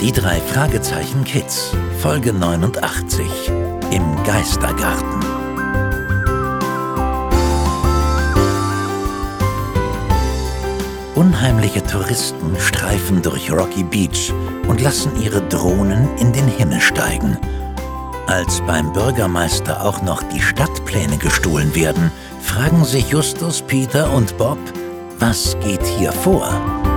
Die 3 Fragezeichen Kids, Folge 89, im Geistergarten. Unheimliche Touristen streifen durch Rocky Beach und lassen ihre Drohnen in den Himmel steigen. Als beim Bürgermeister auch noch die Stadtpläne gestohlen werden, fragen sich Justus, Peter und Bob, was geht hier vor?